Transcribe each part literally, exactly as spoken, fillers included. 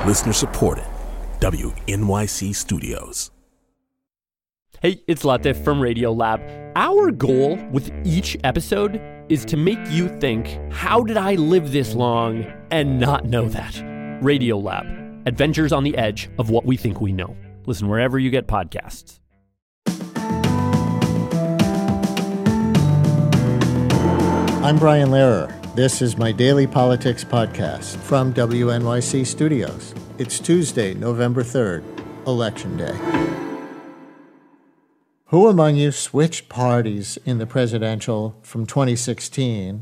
Listener supported. W N Y C Studios. Hey, it's Latif from Radiolab. Our goal with each episode is to make you think, how did I live this long and not know that? Radiolab, adventures on the edge of what we think we know. Listen wherever you get podcasts. I'm Brian Lehrer. This is my daily politics podcast from W N Y C Studios. It's Tuesday, November third, Election Day. Who among you switched parties in the presidential from twenty sixteen,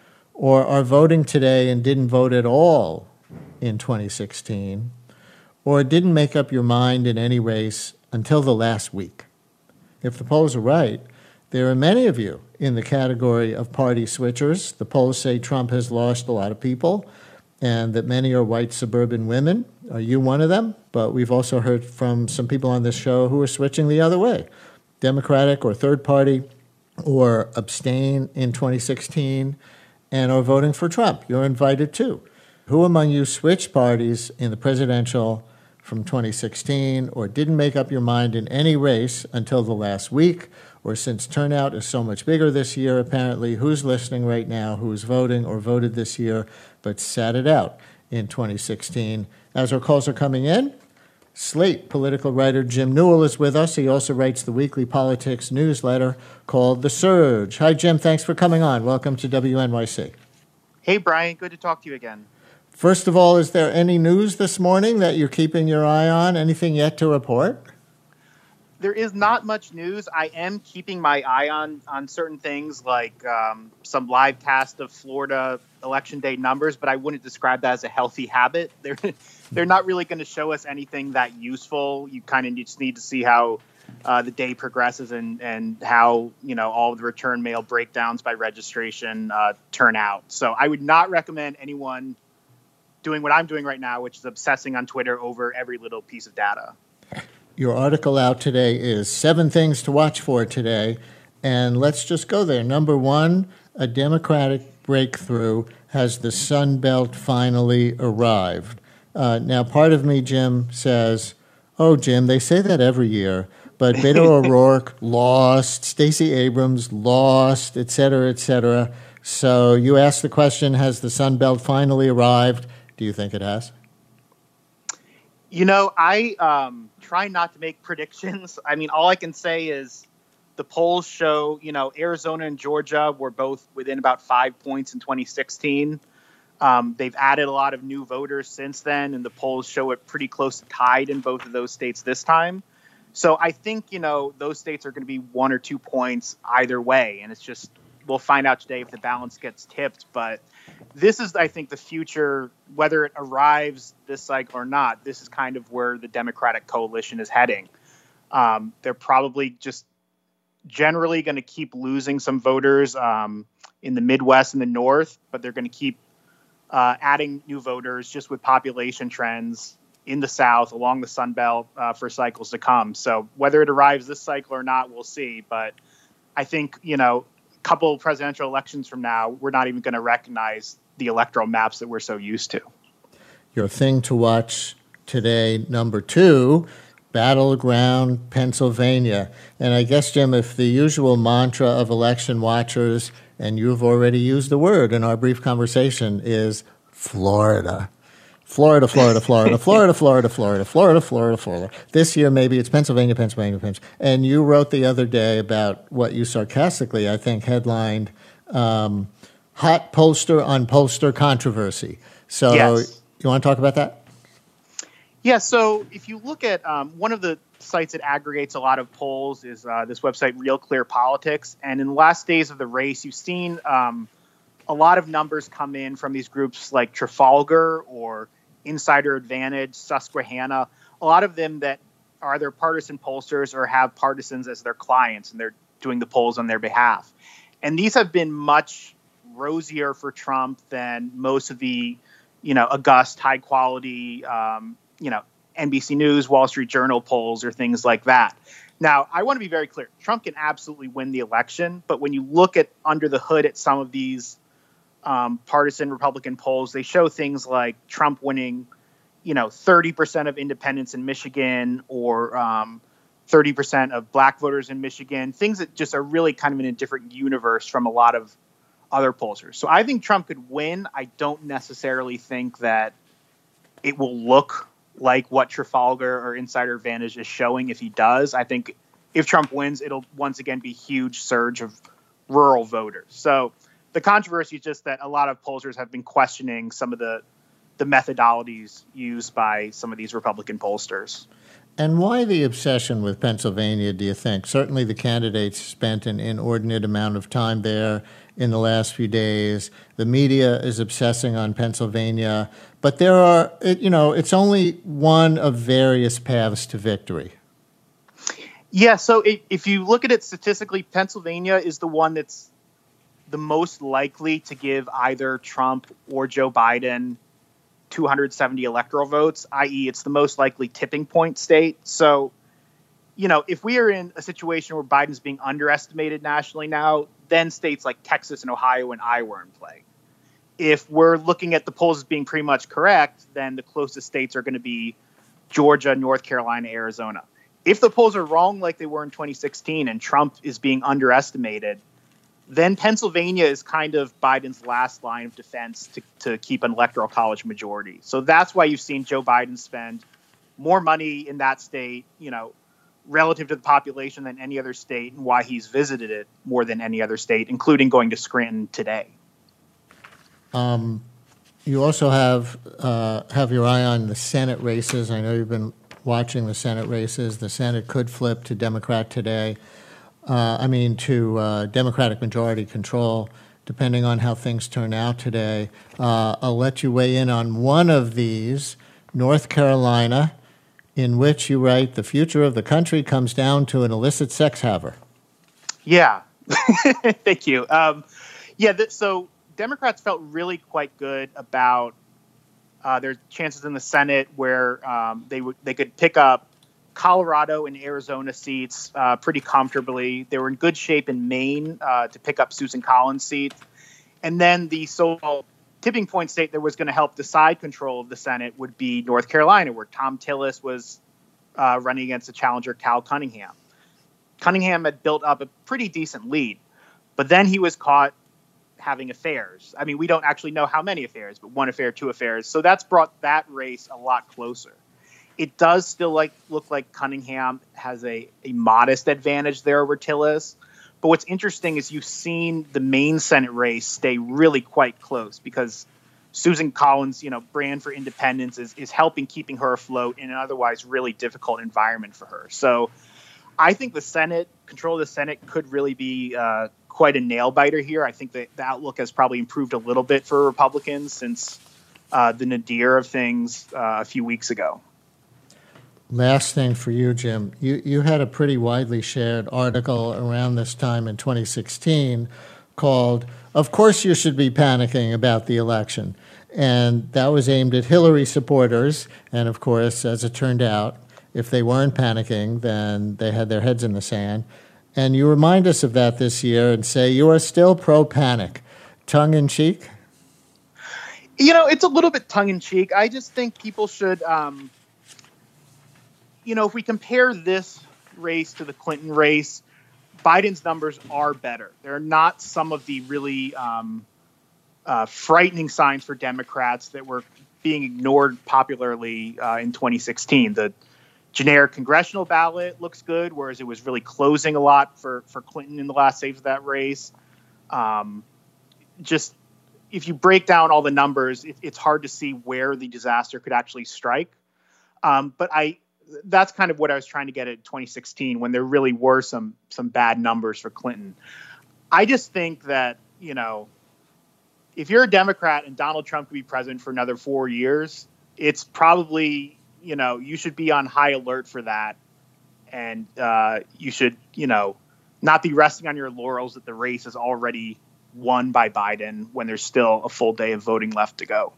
or are voting today and didn't vote at all in twenty sixteen, or didn't make up your mind in any race until the last week? If the polls are right, there are many of you in the category of party switchers. The polls say Trump has lost a lot of people and that many are white suburban women. Are you one of them? But we've also heard from some people on this show who are switching the other way, Democratic or third party, or abstain in twenty sixteen and are voting for Trump. You're invited too. Who among you switched parties in the presidential from twenty sixteen or didn't make up your mind in any race until the last week? Or since turnout is so much bigger this year, apparently, who's listening right now, who's voting or voted this year, but sat it out in twenty sixteen? As our calls are coming in, Slate political writer Jim Newell is with us. He also writes the weekly politics newsletter called The Surge. Hi, Jim. Thanks for coming on. Welcome to W N Y C. Hey, Brian. Good to talk to you again. First of all, is there any news this morning that you're keeping your eye on? Anything yet to report? There is not much news. I am keeping my eye on on certain things like um, some live cast of Florida election day numbers, but I wouldn't describe that as a healthy habit. They're they're not really going to show us anything that useful. You kind of just need to see how uh, the day progresses and and how you know all of the return mail breakdowns by registration uh, turn out. So I would not recommend anyone doing what I'm doing right now, which is obsessing on Twitter over every little piece of data. Your article out today is seven things to watch for today, and let's just go there. Number one, a Democratic breakthrough. Has the Sun Belt finally arrived? Uh, now, part of me, Jim, says, oh, Jim, they say that every year, but Beto O'Rourke lost, Stacey Abrams lost, et cetera, et cetera. So you asked the question, has the Sun Belt finally arrived? Do you think it has? You know, I um, try not to make predictions. I mean, all I can say is the polls show, you know, Arizona and Georgia were both within about five points in twenty sixteen. Um, they've added a lot of new voters since then, and the polls show it pretty close to tied in both of those states this time. So I think, you know, those states are going to be one or two points either way. And it's just, we'll find out today if the balance gets tipped. But this is, I think, the future, whether it arrives this cycle or not. This is kind of where the Democratic coalition is heading. Um, they're probably just generally going to keep losing some voters um, in the Midwest and the North, but they're going to keep uh, adding new voters just with population trends in the South along the Sun Belt uh, for cycles to come. So whether it arrives this cycle or not, we'll see. But I think, you know, a couple presidential elections from now, we're not even going to recognize the electoral maps that we're so used to. Your thing to watch today, number two, Battleground, Pennsylvania. And I guess, Jim, if the usual mantra of election watchers, and you've already used the word in our brief conversation, is Florida. Florida, Florida, Florida, Florida, Florida, Florida, Florida, Florida, Florida. This year, maybe it's Pennsylvania, Pennsylvania, Pennsylvania. And you wrote the other day about what you sarcastically, I think, headlined um, Hot Pollster on Pollster Controversy. So yes. You want to talk about that? Yeah, so if you look at um, one of the sites that aggregates a lot of polls is uh, this website, Real Clear Politics. And in the last days of the race, you've seen um, a lot of numbers come in from these groups like Trafalgar or Insider Advantage, Susquehanna, a lot of them that are either partisan pollsters or have partisans as their clients, and they're doing the polls on their behalf. And these have been much rosier for Trump than most of the, you know, august, high quality, um, you know, N B C News, Wall Street Journal polls or things like that. Now, I want to be very clear. Trump can absolutely win the election, but when you look at under the hood at some of these um, partisan Republican polls, they show things like Trump winning, you know, thirty percent of independents in Michigan or um, thirty percent of black voters in Michigan, things that just are really kind of in a different universe from a lot of other pollsters. So I think Trump could win. I don't necessarily think that it will look like what Trafalgar or Insider Advantage is showing if he does. I think if Trump wins, it'll once again be a huge surge of rural voters. So the controversy is just that a lot of pollsters have been questioning some of the, the methodologies used by some of these Republican pollsters. And why the obsession with Pennsylvania, do you think? Certainly the candidates spent an inordinate amount of time there in the last few days. The media is obsessing on Pennsylvania. But there are, you know, it's only one of various paths to victory. Yeah, so if you look at it statistically, Pennsylvania is the one that's the most likely to give either Trump or Joe Biden two hundred seventy electoral votes, that is it's the most likely tipping point state. So, you know, if we are in a situation where Biden's being underestimated nationally now, then states like Texas and Ohio and Iowa are in play. If we're looking at the polls as being pretty much correct, then the closest states are going to be Georgia, North Carolina, Arizona. If the polls are wrong like they were in twenty sixteen and Trump is being underestimated, then Pennsylvania is kind of Biden's last line of defense to, to keep an electoral college majority. So that's why you've seen Joe Biden spend more money in that state, you know, relative to the population than any other state, and why he's visited it more than any other state, including going to Scranton today. Um, you also have uh, have your eye on the Senate races. I know you've been watching the Senate races. The Senate could flip to Democrat today. Uh, I mean, to uh, Democratic majority control, depending on how things turn out today. Uh, I'll let you weigh in on one of these, North Carolina, in which you write, the future of the country comes down to an illicit sex haver. Yeah. Thank you. Um, yeah, th- so Democrats felt really quite good about uh, their chances in the Senate where um, they w- they could pick up Colorado and Arizona seats uh, pretty comfortably. They were in good shape in Maine uh, to pick up Susan Collins' seat. And then the so-called tipping point state that was going to help decide control of the Senate would be North Carolina, where Tom Tillis was uh, running against the challenger Cal Cunningham. Cunningham had built up a pretty decent lead, but then he was caught having affairs. I mean, we don't actually know how many affairs, but one affair, two affairs. So that's brought that race a lot closer. It does still like look like Cunningham has a, a modest advantage there over Tillis. But what's interesting is you've seen the main Senate race stay really quite close because Susan Collins, you know, brand for independence is, is helping keeping her afloat in an otherwise really difficult environment for her. So I think the Senate, control of the Senate could really be uh, quite a nail biter here. I think that the outlook has probably improved a little bit for Republicans since uh, the nadir of things uh, a few weeks ago. Last thing for you, Jim. You you had a pretty widely shared article around this time in twenty sixteen called, "Of Course You Should Be Panicking About the Election." And that was aimed at Hillary supporters. And of course, as it turned out, if they weren't panicking, then they had their heads in the sand. And you remind us of that this year and say you are still pro-panic. Tongue in cheek? You know, it's a little bit tongue in cheek. I just think people should... Um, You know, if we compare this race to the Clinton race, Biden's numbers are better. They're not some of the really um, uh, frightening signs for Democrats that were being ignored popularly uh, in twenty sixteen. The generic congressional ballot looks good, whereas it was really closing a lot for, for Clinton in the last phase of that race. Um, just if you break down all the numbers, it, it's hard to see where the disaster could actually strike. Um, but I... That's kind of what I was trying to get at twenty sixteen when there really were some some bad numbers for Clinton. I just think that, you know, if you're a Democrat and Donald Trump could be president for another four years, it's probably, you know, you should be on high alert for that. And uh, you should, you know, not be resting on your laurels that the race is already won by Biden when there's still a full day of voting left to go.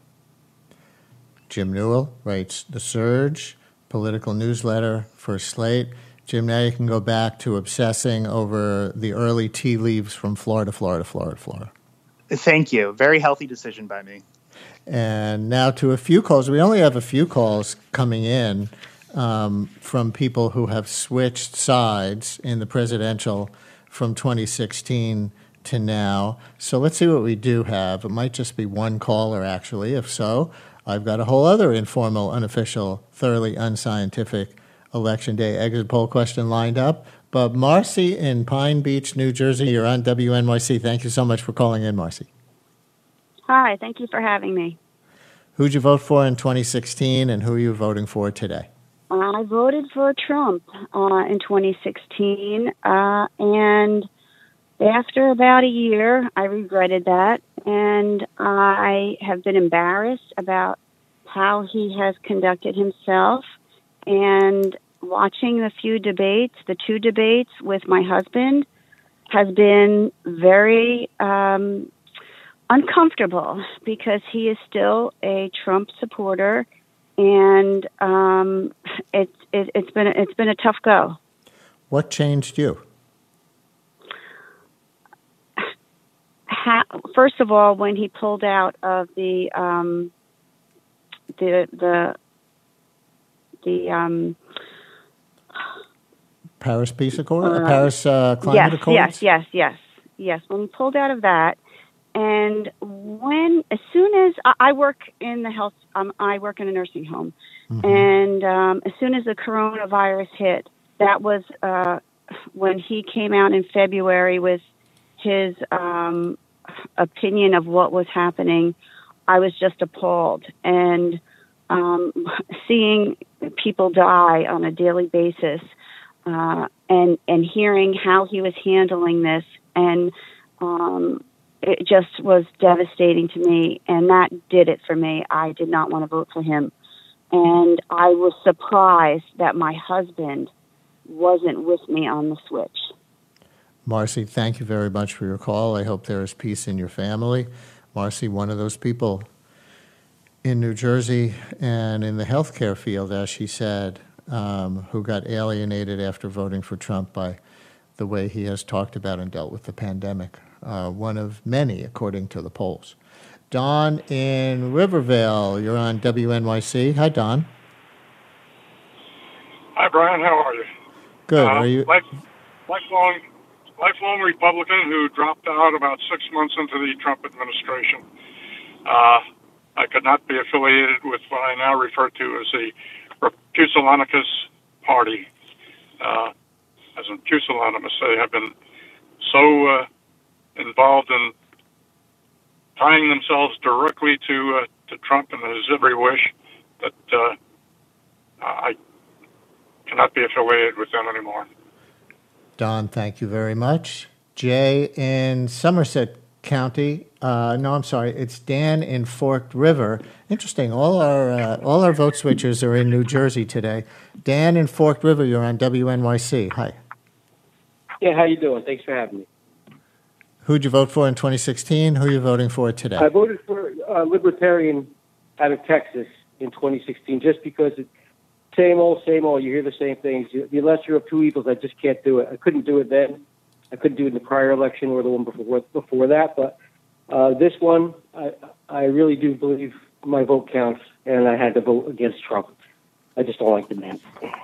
Jim Newell writes The Surge, political newsletter for Slate. Jim, now you can go back to obsessing over the early tea leaves from Florida, Florida, Florida, Florida. Thank you. Very healthy decision by me. And now to a few calls. We only have a few calls coming in um, from people who have switched sides in the presidential from twenty sixteen to now. So let's see what we do have. It might just be one caller, actually. If so, I've got a whole other informal, unofficial, thoroughly unscientific Election Day exit poll question lined up. But Marcy in Pine Beach, New Jersey, you're on W N Y C. Thank you so much for calling in, Marcy. Hi, thank you for having me. Who'd you vote for in twenty sixteen, and who are you voting for today? I voted for Trump uh, in twenty sixteen, uh, and after about a year, I regretted that, and I have been embarrassed about how he has conducted himself, and watching the few debates, the two debates with my husband, has been very um, uncomfortable because he is still a Trump supporter, and um, it's it, it's been it's been a tough go. What changed you? Ha- First of all, when he pulled out of the um, the the the um, Paris Peace Accord, uh, Paris uh, Climate yes, Accords. Yes, yes, yes, yes. When he pulled out of that. And when, as soon as I, I work in the health, um, I work in a nursing home, mm-hmm. and um, as soon as the coronavirus hit, that was uh, when he came out in February with his um, opinion of what was happening. I was just appalled, and um, seeing people die on a daily basis, uh, and and hearing how he was handling this, and um, it just was devastating to me, and that did it for me. I did not want to vote for him. And I was surprised that my husband wasn't with me on the switch. Marcy, thank you very much for your call. I hope there is peace in your family. Marcy, one of those people in New Jersey and in the healthcare field, as she said, um, who got alienated after voting for Trump by the way he has talked about and dealt with the pandemic. Uh, one of many, according to the polls. Don in Rivervale, you're on W N Y C. Hi, Don. Hi, Brian. How are you? Good. Uh, are you? Life, lifelong, lifelong Republican who dropped out about six months into the Trump administration. Uh, I could not be affiliated with what I now refer to as the Pusillanicus Party. Uh, as in pusillanimous, they have been so uh, involved in tying themselves directly to uh, to Trump and his every wish that uh, I cannot be affiliated with them anymore. Don, thank you very much. Jay in Somerset County. Uh, no, I'm sorry. It's Dan in Forked River. Interesting. All our uh, all our vote switchers are in New Jersey today. Dan in Forked River, you're on W N Y C. Hi. Yeah, how you doing? Thanks for having me. Who'd you vote for in twenty sixteen? Who are you voting for today? I voted for a Libertarian out of Texas in twenty sixteen just because it's same old, same old. You hear the same things. The lesser of two evils, I just can't do it. I couldn't do it then. I couldn't do it in the prior election or the one before before that. But uh, this one, I, I really do believe my vote counts, and I had to vote against Trump. I just don't like the man.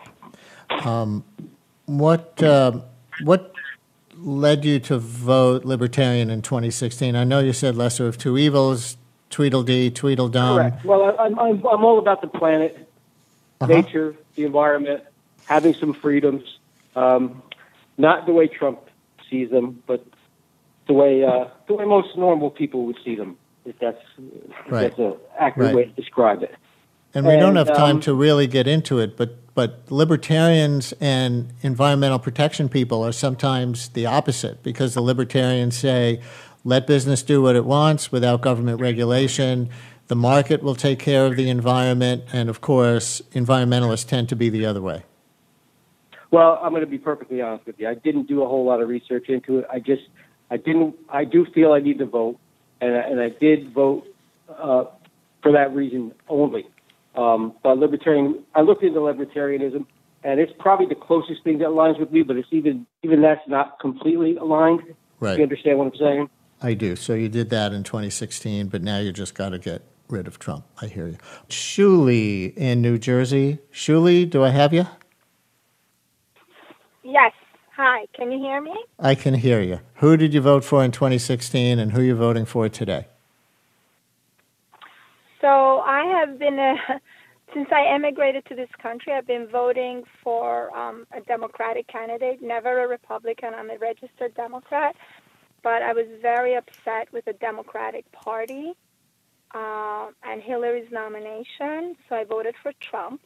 Um, what uh, what led you to vote Libertarian in twenty sixteen? I know you said lesser of two evils, Tweedledee, Tweedledum. Correct. Well, I, I'm, I'm I'm all about the planet, uh-huh. nature, the environment, having some freedoms. Um, not the way Trump sees them, but the way uh, the way most normal people would see them. If that's if right. that's an accurate right. way to describe it. And we and, don't have time um, to really get into it, but but libertarians and environmental protection people are sometimes the opposite, because the libertarians say, let business do what it wants without government regulation. The market will take care of the environment. And, of course, environmentalists tend to be the other way. Well, I'm going to be perfectly honest with you. I didn't do a whole lot of research into it. I just, I didn't, I do feel I need to vote. And I, and I did vote uh, for that reason only. Um, but libertarian, I looked into libertarianism, and it's probably the closest thing that aligns with me. But it's even even that's not completely aligned. Right. You understand what I'm saying? I do. So you did that in twenty sixteen, but now you just got to get rid of Trump. I hear you. Shuli in New Jersey. Shuli, do I have you? Yes. Hi. Can you hear me? I can hear you. Who did you vote for in twenty sixteen, and who are you voting for today? So I have been, uh, since I emigrated to this country, I've been voting for um, a Democratic candidate, never a Republican. I'm a registered Democrat. But I was very upset with the Democratic Party uh, and Hillary's nomination, so I voted for Trump.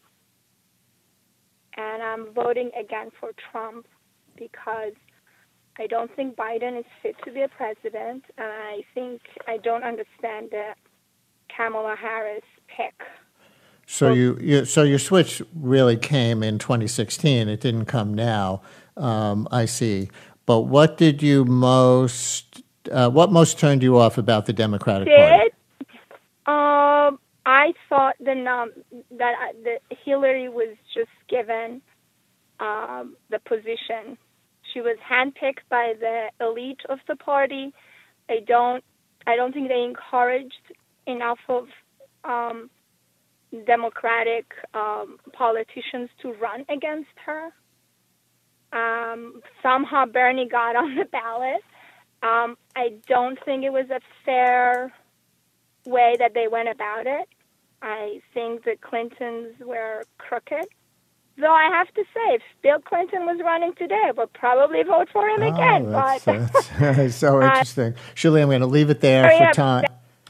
And I'm voting again for Trump because I don't think Biden is fit to be a president, and I think I don't understand the Kamala Harris pick. So you, you so your switch really came in twenty sixteen. It didn't come now. Um, I see. But what did you most, uh, what most turned you off about the Democratic did, Party? Um, I thought the num- that I, that Hillary was just given um, the position. She was handpicked by the elite of the party. I don't, I don't think they encouraged enough of um, Democratic um, politicians to run against her. Um, somehow Bernie got on the ballot. Um, I don't think it was a fair way that they went about it. I think the Clintons were crooked. Though I have to say, if Bill Clinton was running today, I would probably vote for him Oh, again. that's, But that's so interesting. Shirley, I'm going to leave it there Hurry for up. time.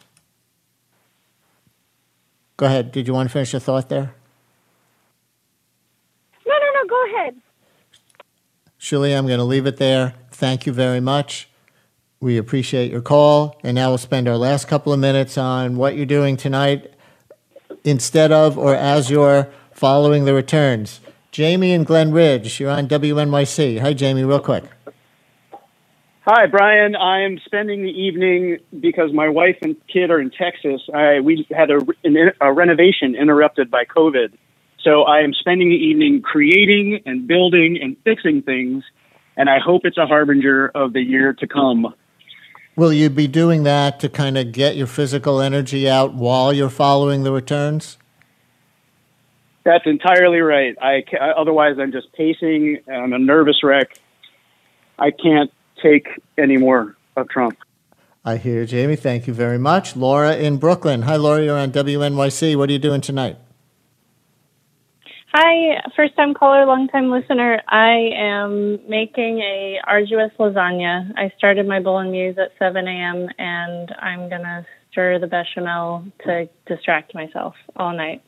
Go ahead. Did you want to finish your thought there? no, no, no, go ahead. Shirley, I'm going to leave it there. Thank you very much. We appreciate your call. And now we'll spend our last couple of minutes on what you're doing tonight instead of or as you're following the returns. Jamie in Glen Ridge, you're on W N Y C. Hi, Jamie, real quick. Hi, Brian. I'm spending the evening because my wife and kid are in Texas. I, we had a, a renovation interrupted by COVID. So I am spending the evening creating and building and fixing things, and I hope it's a harbinger of the year to come. Will you be doing that to kind of get your physical energy out while you're following the returns? That's entirely right. I ca- otherwise, I'm just pacing. I'm a nervous wreck. I can't take any more of Trump. I hear you, Jamie. Thank you very much. Laura in Brooklyn. Hi, Laura. You're on W N Y C. What are you doing tonight? Hi, first-time caller, long-time listener. I am making a arduous lasagna. I started my bolognese at seven a.m., and I'm going to stir the bechamel to distract myself all night.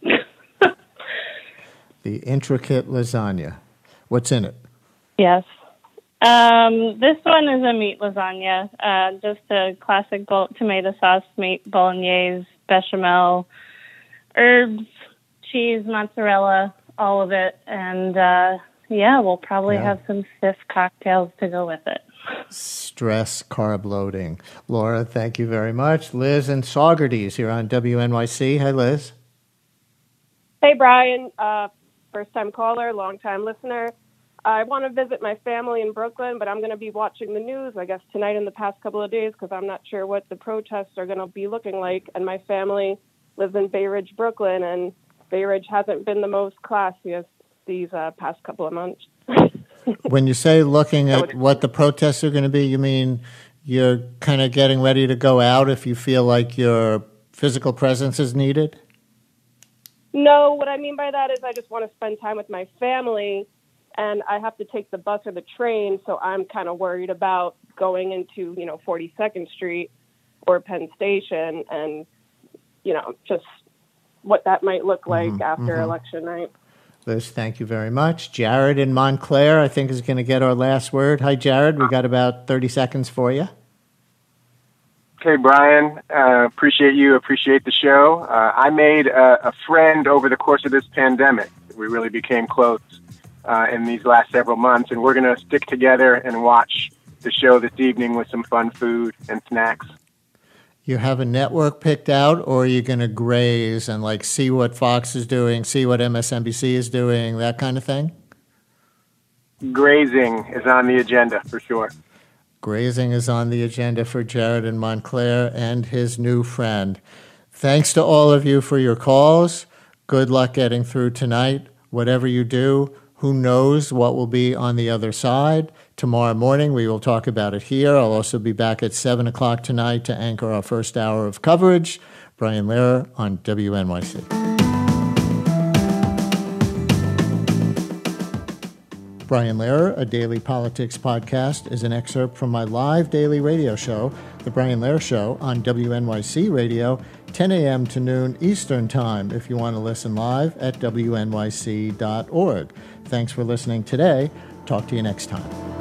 The intricate lasagna. What's in it? Yes. Um, this one is a meat lasagna, uh, just a classic bol- tomato sauce, meat, bolognese, bechamel, herbs, cheese, mozzarella, all of it. And, uh, yeah, we'll probably Yeah. have some stiff cocktails to go with it. Stress carb loading. Laura, thank you very much. Liz and Saugerties, you're on W N Y C. Hi, Liz. Hey, Brian. Uh, first-time caller, long-time listener. I want to visit my family in Brooklyn, but I'm going to be watching the news, I guess, tonight and the past couple of days because I'm not sure what the protests are going to be looking like. And my family lives in Bay Ridge, Brooklyn, and Bay Ridge hasn't been the most classiest these uh, past couple of months. When you say looking at what the protests are going to be, you mean you're kind of getting ready to go out if you feel like your physical presence is needed? No, what I mean by that is I just want to spend time with my family, and I have to take the bus or the train, so I'm kind of worried about going into, you know, forty-second Street or Penn Station and, you know, just what that might look like Mm-hmm, after mm-hmm. election night. Liz, thank you very much. Jared in Montclair, I think, is going to get our last word. Hi, Jared. We got about thirty seconds for you. Okay, Brian, uh, appreciate you, appreciate the show. Uh, I made a, a friend over the course of this pandemic. We really became close uh, in these last several months, and we're going to stick together and watch the show this evening with some fun food and snacks. You have a network picked out, or are you going to graze and like see what Fox is doing, see what M S N B C is doing, that kind of thing? Grazing is on the agenda for sure. Grazing is on the agenda for Jared in Montclair and his new friend. Thanks to all of you for your calls. Good luck getting through tonight. Whatever you do, who knows what will be on the other side. Tomorrow morning, we will talk about it here. I'll also be back at seven o'clock tonight to anchor our first hour of coverage. Brian Lehrer on W N Y C. Brian Lehrer, a daily politics podcast, is an excerpt from my live daily radio show, The Brian Lehrer Show, on W N Y C Radio, ten a.m. to noon Eastern Time, if you want to listen live at W N Y C dot org. Thanks for listening today. Talk to you next time.